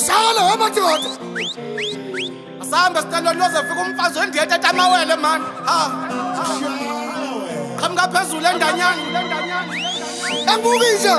Usala amadoda. Asamba sicela nozofika umfazi wendiyethe etamawele man. Ha. Qhamuka phezulu endanyana. Engibukisa.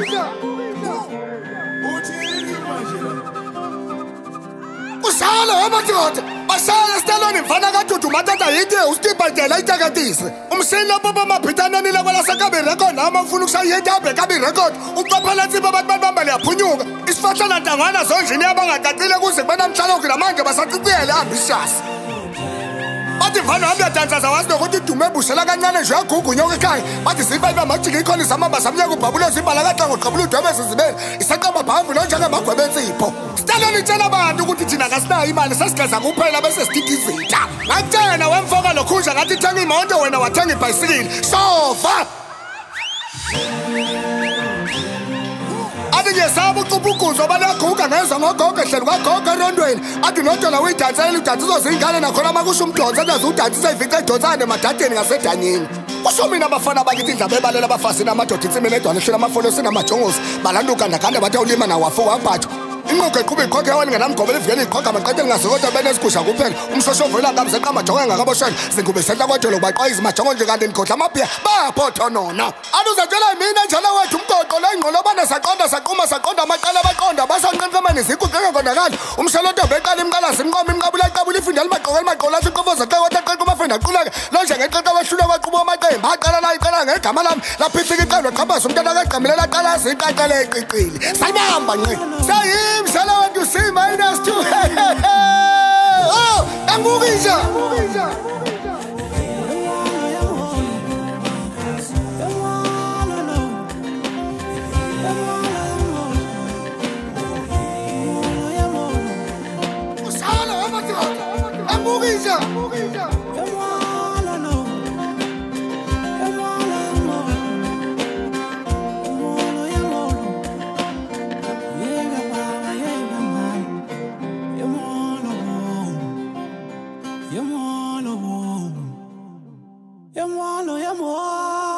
Usala amadoda. Basala siteloni mfana kaDudu matata yithe usitibhadela itakatise. Umsini baba mabhitana nile kwala sakabe record nama ufuna ukusayitha abe kabe record. Uqophela tsiba abantu bamba liyaphunyuka. Isifahlana ntangana zonjini abangacacile kuze banamhlaloku namanje basaciciyele ambitious. Bathi mfana wami uyadansa zawazi nokuthi idume ebushela kancane nje uyagugunyuka ekhaya. Bathi siyifa amajiki ikhona isamamba samnyaka ubhabula zimbala kaxango uqhabula udwebe sizibele. Isaqamba bhamvu lonjaka magwebe ensipho. Sitelani itshela abantu ukuthi thina kasinayo imali sesigaza kuphela bese sidikizitha. Ngakutshena wemfoka lokhunja ngathi thenga imoto wena wathenga ibhayisikili. Sofa. Athi ngesaba uqubhuguzo balaguga ngezwe ngogogo ehleli kwagogo erondweni. Athi nodola uyidansela udansa uzozingane nakhona makusho umdonsa nazo udansisa ifica edonsane emadadeni ngasedanyini. Kusho mina abafana bakithi indaba ebalela abafasi namadoda insimini edwana ehleli amafolo sinamajongosi balanduka ndakande bathi awulima nawafuka waphatha. Inqoqo eqhube iqhoke yawani ngenamgqobela ivukela iqhoga amaqatheni ngasokodwa benesigusha kuphela umshoshovela kamze qamajongo engakaboshana zingube sehla kodolo baqwayiza majongo nje kanti nikhodla amabhiya baphotho nona aluzatshela mina njalo wethu umgoqo la ingqolobana saqonda saquma saqonda amaqala abaqonda basanqenqemeni ziguqeke konakala umshalodo beqala imqalasi imqomo imqabula iqabula ifindela maqoqela maqola siqofoza qewota qeqa umafenda aquleke lonje ngeqeqa wehlule kwaqubo amaqembu aqala la iqala ngegama lami laphithika iqalwa qhabaza umntana kaqamelela aqala siqaqele eqiqile sayibamba nqe Msala watu C minus 2. Oh, engibukisa. Usala amadoda. Engibukisa. Yamwalo,